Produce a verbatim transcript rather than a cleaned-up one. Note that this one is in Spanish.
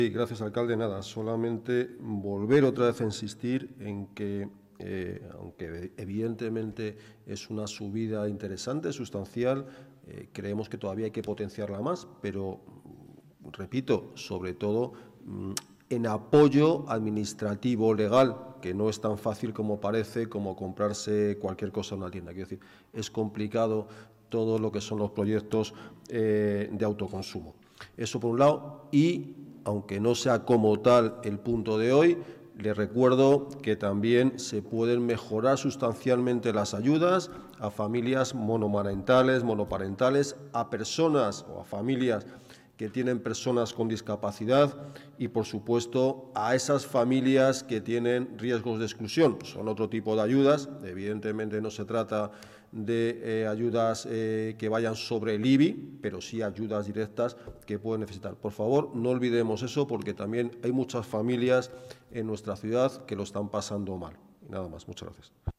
Sí, gracias, alcalde. Nada, solamente volver otra vez a insistir en que, eh, aunque evidentemente es una subida interesante, sustancial, eh, creemos que todavía hay que potenciarla más, pero, repito, sobre todo mmm, en apoyo administrativo legal, que no es tan fácil como parece, como comprarse cualquier cosa en una tienda. Quiero decir, es complicado todo lo que son los proyectos eh, de autoconsumo. Eso por un lado, y aunque no sea como tal el punto de hoy, les recuerdo que también se pueden mejorar sustancialmente las ayudas a familias monomarentales, monoparentales, a personas o a familias que tienen personas con discapacidad y, por supuesto, a esas familias que tienen riesgos de exclusión. Son otro tipo de ayudas. Evidentemente no se trata de eh, ayudas eh, que vayan sobre el I B I, pero sí ayudas directas que pueden necesitar. Por favor, no olvidemos eso, porque también hay muchas familias en nuestra ciudad que lo están pasando mal. Y nada más. Muchas gracias.